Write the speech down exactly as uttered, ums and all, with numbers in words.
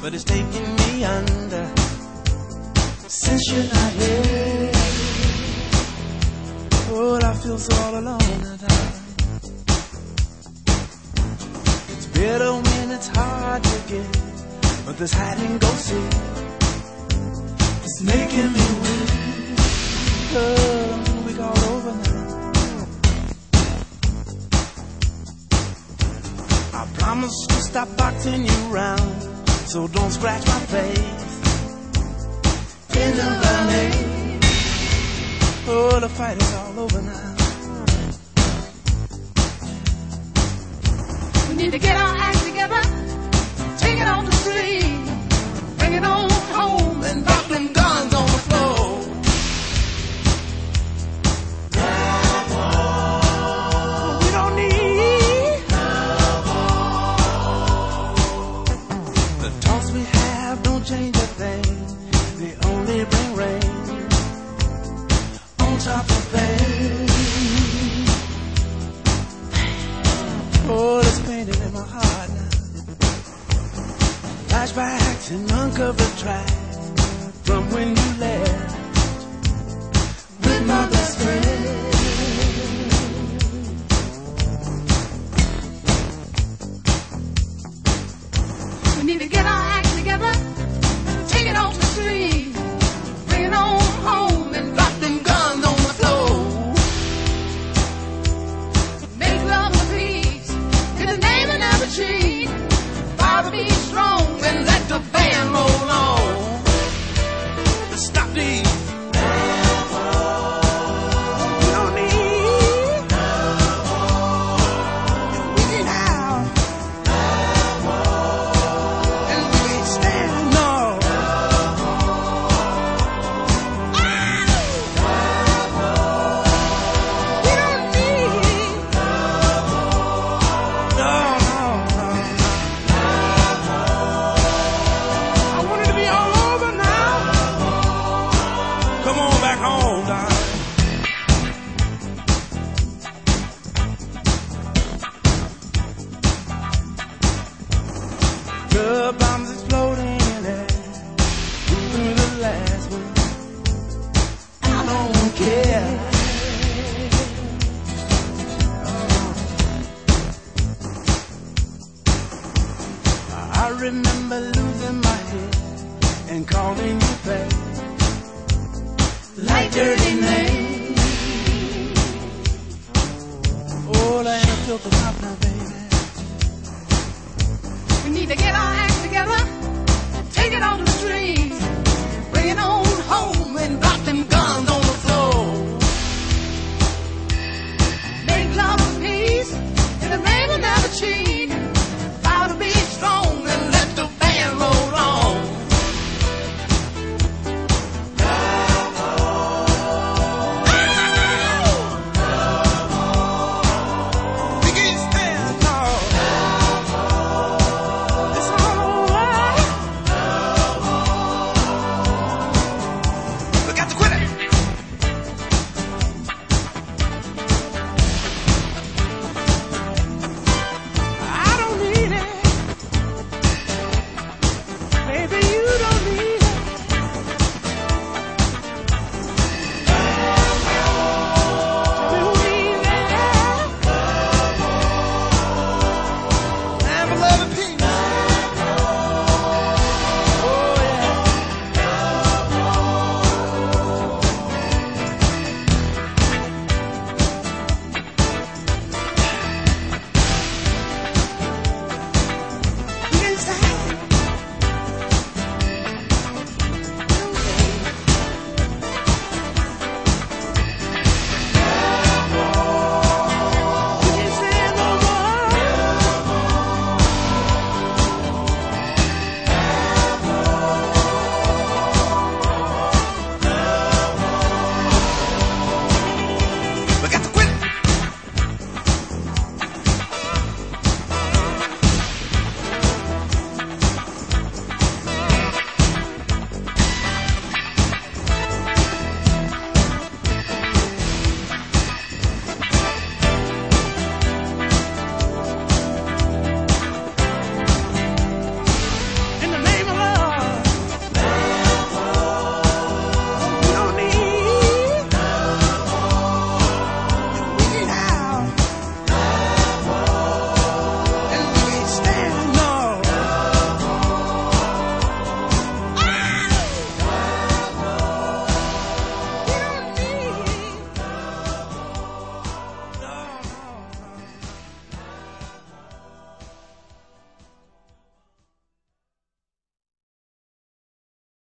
but it's taking me under. Since you're not here, oh, I feel so all alone at times. It's bitter when it's hard to get, but this hide and go seek, it's making me weak. Oh, we all over now. I promise to stop boxing you round, so don't scratch my face. In the running, oh, the fight is all over now. We need to get our act together, take it on the street, bring it on home, and drop them guns on the floor. We don't need the talks we have, don't change a thing. They only bring rain on top of pain. Oh, there's pain in my heart now. Flashbacks and uncovered tracks from when you left with my best friend. We need to get our act together, take it off the street, bring it on home, and drop them guns on the floor. Make love for peace in the name of never cheat. Father, be strong and let the band roll on. Stop these. We don't need. We need out. And we can't stand no. We don't need. No, no, no. I want it to be all over now. Come on back home, darling. The bombs exploding in there through the last one. I don't care. I remember losing my head and calling you back like dirty names. Oh, I ain't a filter top